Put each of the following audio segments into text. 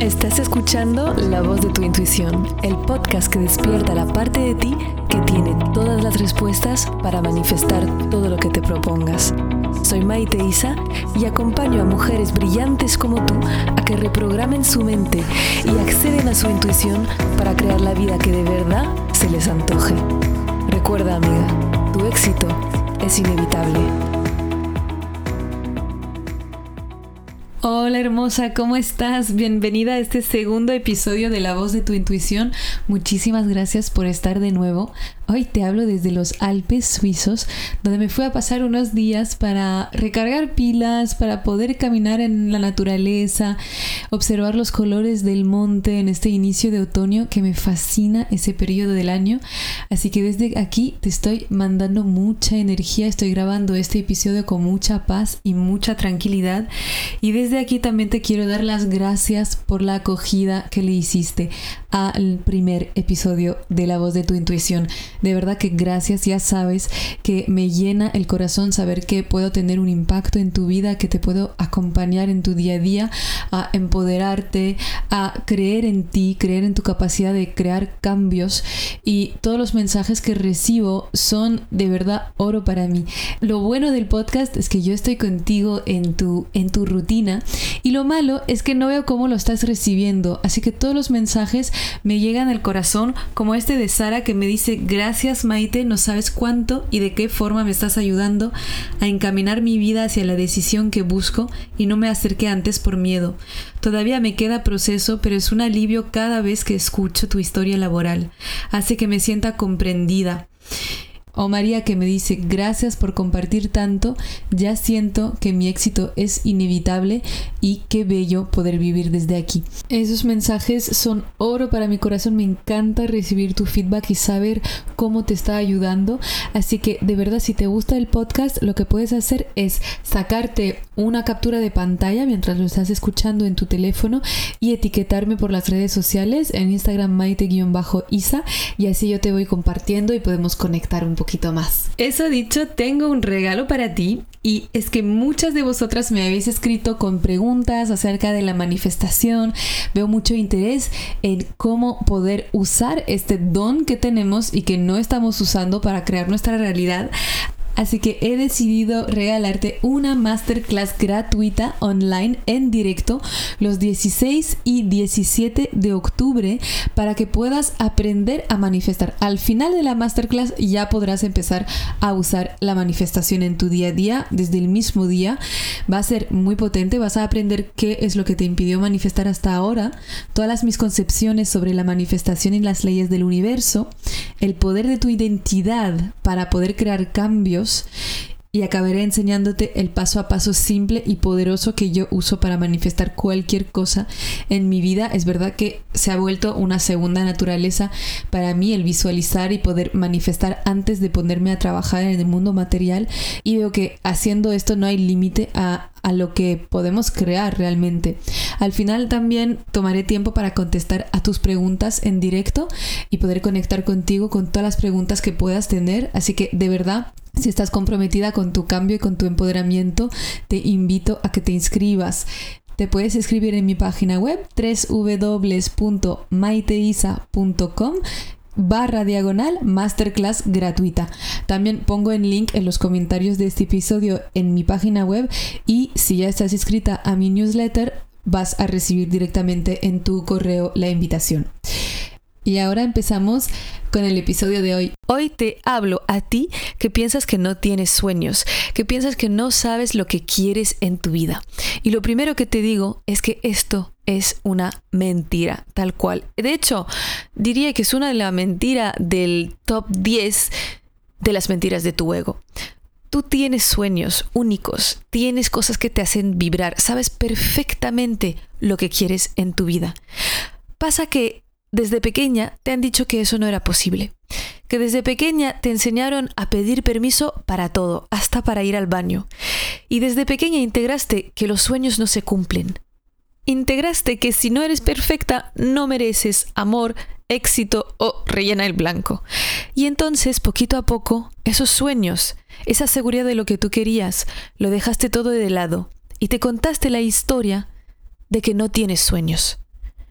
Estás escuchando La Voz de tu Intuición, el podcast que despierta la parte de ti que tiene todas las respuestas para manifestar todo lo que te propongas. Soy Maite Isa y acompaño a mujeres brillantes como tú a que reprogramen su mente y acceden a su intuición para crear la vida que de verdad se les antoje. Recuerda, amiga, tu éxito es inevitable. Hola hermosa, ¿cómo estás? Bienvenida a este segundo episodio de La Voz de tu Intuición. Muchísimas gracias por estar de nuevo. Hoy te hablo desde los Alpes suizos, donde me fui a pasar unos días para recargar pilas, para poder caminar en la naturaleza, observar los colores del monte en este inicio de otoño, que me fascina ese periodo del año. Así que desde aquí te estoy mandando mucha energía, estoy grabando este episodio con mucha paz y mucha tranquilidad. Y desde aquí también te quiero dar las gracias por la acogida que le hiciste al primer episodio de La Voz de tu Intuición. De verdad que gracias, ya sabes que me llena el corazón saber que puedo tener un impacto en tu vida, que te puedo acompañar en tu día a día, a empoderarte, a creer en ti, creer en tu capacidad de crear cambios, y todos los mensajes que recibo son de verdad oro para mí. Lo bueno del podcast es que yo estoy contigo en tu rutina, y lo malo es que no veo cómo lo estás recibiendo, así que todos los mensajes me llegan al corazón, como este de Sara que me dice: gracias Maite, no sabes cuánto y de qué forma me estás ayudando a encaminar mi vida hacia la decisión que busco y no me acerqué antes por miedo. Todavía me queda proceso, pero es un alivio cada vez que escucho tu historia laboral. Hace que me sienta comprendida. O María que me dice: gracias por compartir tanto, ya siento que mi éxito es inevitable y qué bello poder vivir desde aquí. Esos mensajes son oro para mi corazón, me encanta recibir tu feedback y saber cómo te está ayudando. Así que de verdad, si te gusta el podcast, lo que puedes hacer es sacarte una captura de pantalla mientras lo estás escuchando en tu teléfono y etiquetarme por las redes sociales, en Instagram Maite_Isa, y así yo te voy compartiendo y podemos conectar un poquito más. Eso dicho, tengo un regalo para ti, y es que muchas de vosotras me habéis escrito con preguntas acerca de la manifestación. Veo mucho interés en cómo poder usar este don que tenemos y que no estamos usando para crear nuestra realidad. Así que he decidido regalarte una masterclass gratuita online en directo los 16 y 17 de octubre para que puedas aprender a manifestar. Al final de la masterclass ya podrás empezar a usar la manifestación en tu día a día desde el mismo día. Va a ser muy potente, vas a aprender qué es lo que te impidió manifestar hasta ahora, todas mis concepciones sobre la manifestación y las leyes del universo, el poder de tu identidad para poder crear cambios, y acabaré enseñándote el paso a paso simple y poderoso que yo uso para manifestar cualquier cosa en mi vida. Es verdad que se ha vuelto una segunda naturaleza para mí el visualizar y poder manifestar antes de ponerme a trabajar en el mundo material, y veo que haciendo esto no hay límite a lo que podemos crear realmente. Al final también tomaré tiempo para contestar a tus preguntas en directo y poder conectar contigo con todas las preguntas que puedas tener. Así que de verdad, si estás comprometida con tu cambio y con tu empoderamiento, te invito a que te inscribas. Te puedes inscribir en mi página web www.maiteisa.com/masterclass gratuita. También pongo el link en los comentarios de este episodio en mi página web, y si ya estás inscrita a mi newsletter vas a recibir directamente en tu correo la invitación. Y ahora empezamos con el episodio de hoy. Hoy te hablo a ti que piensas que no tienes sueños, que piensas que no sabes lo que quieres en tu vida. Y lo primero que te digo es que esto es una mentira, tal cual. De hecho, diría que es una de las mentiras del top 10 de las mentiras de tu ego. Tú tienes sueños únicos, tienes cosas que te hacen vibrar, sabes perfectamente lo que quieres en tu vida. Pasa que desde pequeña te han dicho que eso no era posible, que desde pequeña te enseñaron a pedir permiso para todo, hasta para ir al baño. Y desde pequeña integraste que los sueños no se cumplen. Integraste que si no eres perfecta, no mereces amor, éxito o rellena el blanco. Y entonces, poquito a poco, esos sueños, esa seguridad de lo que tú querías, lo dejaste todo de lado y te contaste la historia de que no tienes sueños.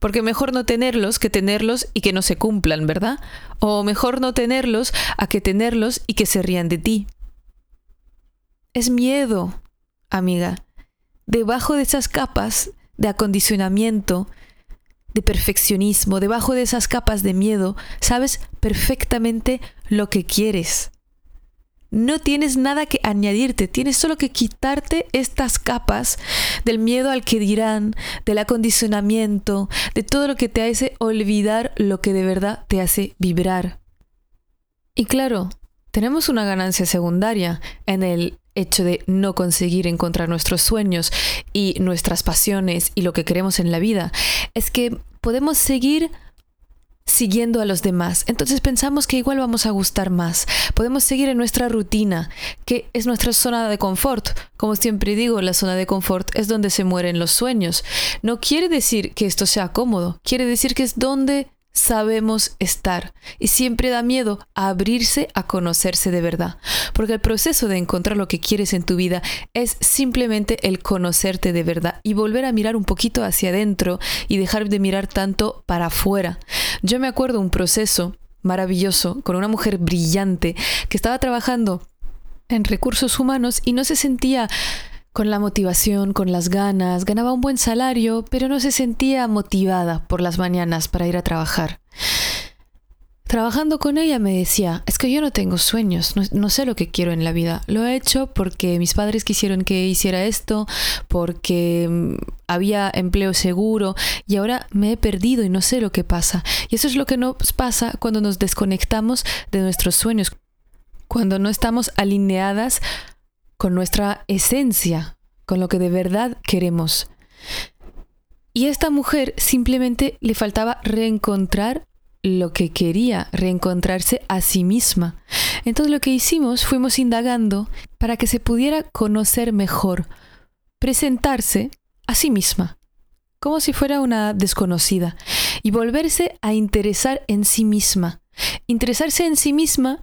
Porque mejor no tenerlos que tenerlos y que no se cumplan, ¿verdad? O mejor no tenerlos a que tenerlos y que se rían de ti. Es miedo, amiga. Debajo de esas capas de acondicionamiento, de perfeccionismo, debajo de esas capas de miedo, sabes perfectamente lo que quieres. No tienes nada que añadirte, tienes solo que quitarte estas capas del miedo al que dirán, del acondicionamiento, de todo lo que te hace olvidar lo que de verdad te hace vibrar. Y claro, tenemos una ganancia secundaria en el hecho de no conseguir encontrar nuestros sueños y nuestras pasiones y lo que queremos en la vida. Es que podemos seguir siguiendo a los demás. Entonces pensamos que igual vamos a gustar más. Podemos seguir en nuestra rutina, que es nuestra zona de confort. Como siempre digo, la zona de confort es donde se mueren los sueños. No quiere decir que esto sea cómodo, quiere decir que es donde sabemos estar. Y siempre da miedo a abrirse a conocerse de verdad. Porque el proceso de encontrar lo que quieres en tu vida es simplemente el conocerte de verdad y volver a mirar un poquito hacia adentro y dejar de mirar tanto para afuera. Yo me acuerdo un proceso maravilloso con una mujer brillante que estaba trabajando en recursos humanos y no se sentía con la motivación, con las ganas, ganaba un buen salario, pero no se sentía motivada por las mañanas para ir a trabajar. Trabajando con ella me decía, es que yo no tengo sueños, no sé lo que quiero en la vida. Lo he hecho porque mis padres quisieron que hiciera esto, porque había empleo seguro y ahora me he perdido y no sé lo que pasa. Y eso es lo que nos pasa cuando nos desconectamos de nuestros sueños, cuando no estamos alineadas con nuestra esencia, con lo que de verdad queremos. Y a esta mujer simplemente le faltaba reencontrar lo que quería, reencontrarse a sí misma. Entonces lo que hicimos, fuimos indagando para que se pudiera conocer mejor, presentarse a sí misma, como si fuera una desconocida, y volverse a interesar en sí misma. Interesarse en sí misma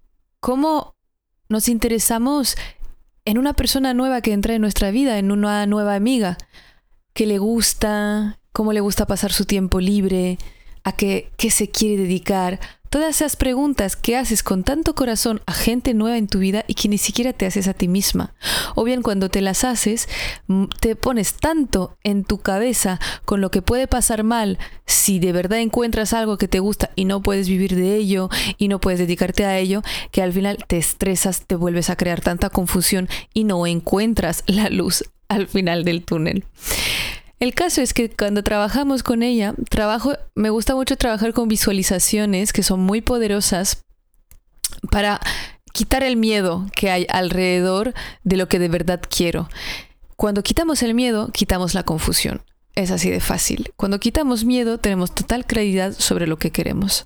como nos interesamos en una persona nueva que entra en nuestra vida, en una nueva amiga, que le gusta, cómo le gusta pasar su tiempo libre, a qué se quiere dedicar. Todas esas preguntas que haces con tanto corazón a gente nueva en tu vida y que ni siquiera te haces a ti misma. O bien cuando te las haces, te pones tanto en tu cabeza con lo que puede pasar mal si de verdad encuentras algo que te gusta y no puedes vivir de ello y no puedes dedicarte a ello, que al final te estresas, te vuelves a crear tanta confusión y no encuentras la luz al final del túnel. El caso es que cuando trabajamos con ella, me gusta mucho trabajar con visualizaciones que son muy poderosas para quitar el miedo que hay alrededor de lo que de verdad quiero. Cuando quitamos el miedo, quitamos la confusión. Es así de fácil. Cuando quitamos miedo, tenemos total claridad sobre lo que queremos.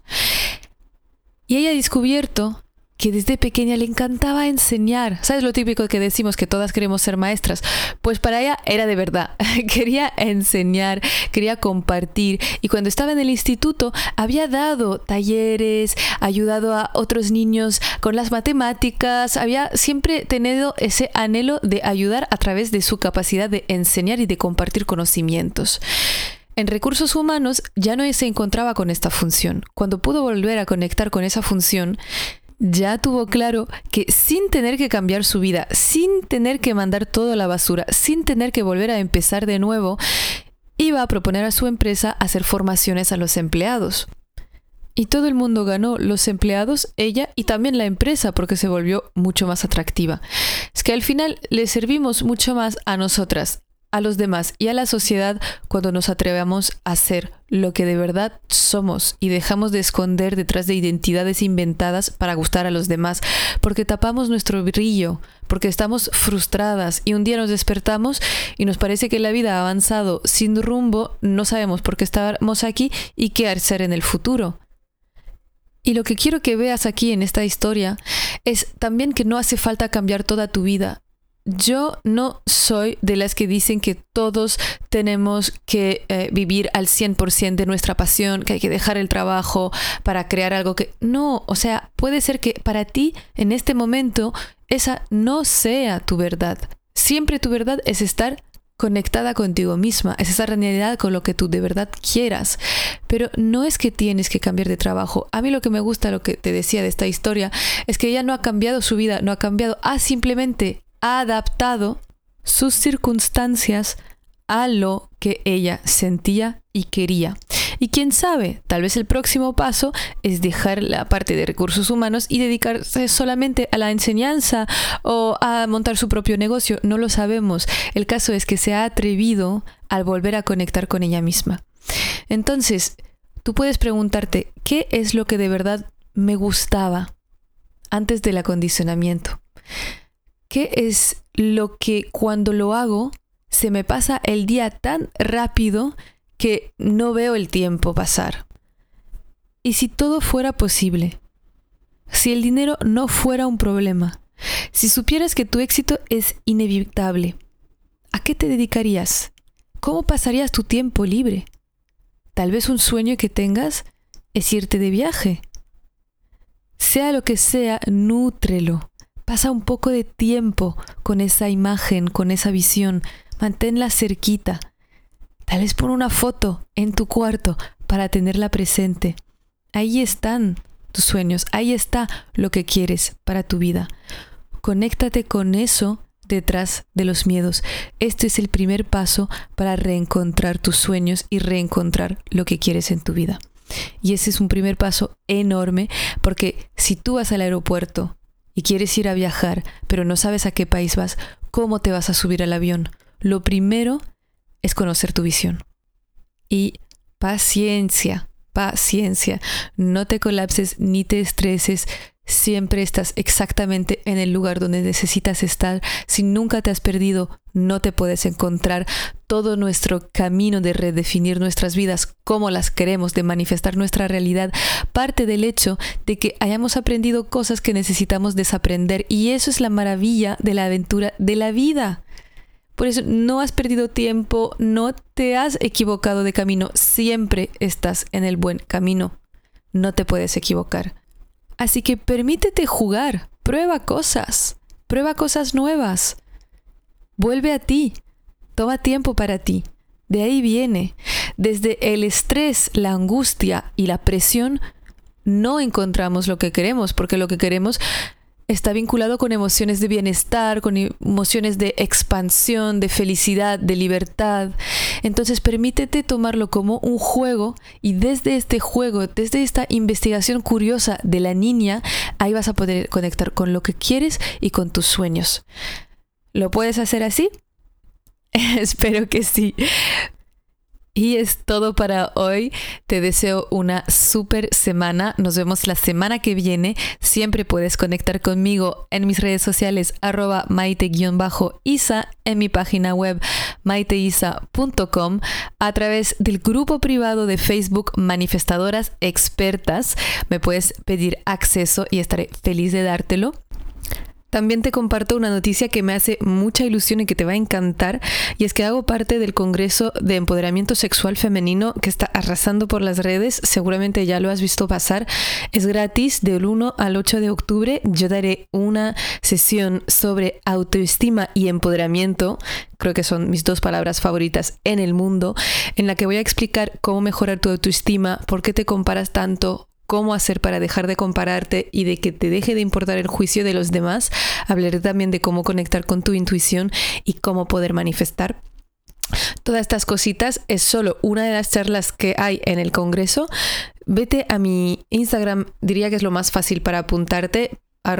Y ella ha descubierto que desde pequeña le encantaba enseñar. ¿Sabes lo típico que decimos que todas queremos ser maestras? Pues para ella era de verdad. Quería enseñar, quería compartir. Y cuando estaba en el instituto había dado talleres, ayudado a otros niños con las matemáticas. Había siempre tenido ese anhelo de ayudar a través de su capacidad de enseñar y de compartir conocimientos. En recursos humanos ya no se encontraba con esta función. Cuando pudo volver a conectar con esa función, ya tuvo claro que sin tener que cambiar su vida, sin tener que mandar todo a la basura, sin tener que volver a empezar de nuevo, iba a proponer a su empresa hacer formaciones a los empleados. Y todo el mundo ganó, los empleados, ella y también la empresa, porque se volvió mucho más atractiva. Es que al final le servimos mucho más a nosotras, a los demás y a la sociedad cuando nos atrevemos a ser lo que de verdad somos y dejamos de esconder detrás de identidades inventadas para gustar a los demás, porque tapamos nuestro brillo, porque estamos frustradas y un día nos despertamos y nos parece que la vida ha avanzado sin rumbo, no sabemos por qué estamos aquí y qué hacer en el futuro. Y lo que quiero que veas aquí en esta historia es también que no hace falta cambiar toda tu vida. Yo no soy de las que dicen que todos tenemos que vivir al 100% de nuestra pasión, que hay que dejar el trabajo para crear algo que... No, o sea, puede ser que para ti en este momento esa no sea tu verdad. Siempre tu verdad es estar conectada contigo misma, es esa realidad con lo que tú de verdad quieras. Pero no es que tienes que cambiar de trabajo. A mí lo que me gusta, lo que te decía de esta historia, es que ella no ha cambiado su vida, no ha cambiado, simplemente ha adaptado sus circunstancias a lo que ella sentía y quería. Y quién sabe, tal vez el próximo paso es dejar la parte de recursos humanos y dedicarse solamente a la enseñanza o a montar su propio negocio. No lo sabemos. El caso es que se ha atrevido al volver a conectar con ella misma. Entonces, tú puedes preguntarte, ¿qué es lo que de verdad me gustaba antes del acondicionamiento? ¿Qué es lo que cuando lo hago se me pasa el día tan rápido que no veo el tiempo pasar? ¿Y si todo fuera posible? Si el dinero no fuera un problema, si supieras que tu éxito es inevitable, ¿a qué te dedicarías? ¿Cómo pasarías tu tiempo libre? Tal vez un sueño que tengas es irte de viaje. Sea lo que sea, nútrelo. Pasa un poco de tiempo con esa imagen, con esa visión. Manténla cerquita. Tal vez pon una foto en tu cuarto para tenerla presente. Ahí están tus sueños, ahí está lo que quieres para tu vida. Conéctate con eso detrás de los miedos. Este es el primer paso para reencontrar tus sueños y reencontrar lo que quieres en tu vida. Y ese es un primer paso enorme, porque si tú vas al aeropuerto y quieres ir a viajar, pero no sabes a qué país vas, ¿cómo te vas a subir al avión? Lo primero es conocer tu visión. Y paciencia, paciencia. No te colapses ni te estreses. Siempre estás exactamente en el lugar donde necesitas estar. Si nunca te has perdido, no te puedes encontrar. Todo nuestro camino de redefinir nuestras vidas, cómo las queremos, de manifestar nuestra realidad, parte del hecho de que hayamos aprendido cosas que necesitamos desaprender. Y eso es la maravilla de la aventura de la vida. Por eso no has perdido tiempo, no te has equivocado de camino. Siempre estás en el buen camino. No te puedes equivocar. Así que permítete jugar, prueba cosas nuevas. Vuelve a ti, toma tiempo para ti. De ahí viene. Desde el estrés, la angustia y la presión, no encontramos lo que queremos, porque lo que queremos está vinculado con emociones de bienestar, con emociones de expansión, de felicidad, de libertad. Entonces permítete tomarlo como un juego, y desde este juego, desde esta investigación curiosa de la niña, ahí vas a poder conectar con lo que quieres y con tus sueños. ¿Lo puedes hacer así? Espero que sí. Y es todo para hoy. Te deseo una súper semana. Nos vemos la semana que viene. Siempre puedes conectar conmigo en mis redes sociales @maite_isa, en mi página web maiteisa.com, a través del grupo privado de Facebook Manifestadoras Expertas. Me puedes pedir acceso y estaré feliz de dártelo. También te comparto una noticia que me hace mucha ilusión y que te va a encantar, y es que hago parte del Congreso de Empoderamiento Sexual Femenino que está arrasando por las redes. Seguramente ya lo has visto pasar. Es gratis del 1 al 8 de octubre. Yo daré una sesión sobre autoestima y empoderamiento. Creo que son mis dos palabras favoritas en el mundo, en la que voy a explicar cómo mejorar tu autoestima, por qué te comparas tanto, cómo hacer para dejar de compararte y de que te deje de importar el juicio de los demás. Hablaré también de cómo conectar con tu intuición y cómo poder manifestar. Todas estas cositas es solo una de las charlas que hay en el Congreso. Vete a mi Instagram, diría que es lo más fácil para apuntarte,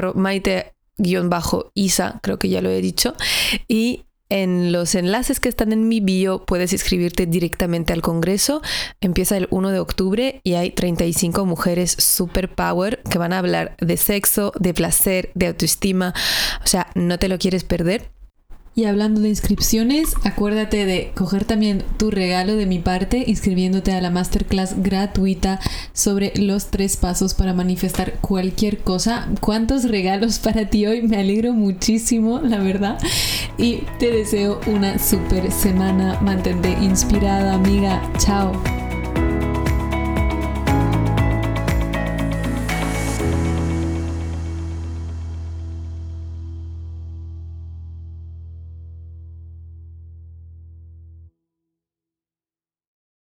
@maite_isa, creo que ya lo he dicho, y en los enlaces que están en mi bio puedes inscribirte directamente al Congreso. Empieza el 1 de octubre y hay 35 mujeres super power que van a hablar de sexo, de placer, de autoestima. O sea, no te lo quieres perder. Y hablando de inscripciones, acuérdate de coger también tu regalo de mi parte inscribiéndote a la masterclass gratuita sobre los 3 pasos para manifestar cualquier cosa. ¿Cuántos regalos para ti hoy? Me alegro muchísimo, la verdad. Y te deseo una súper semana. Mantente inspirada, amiga. Chao.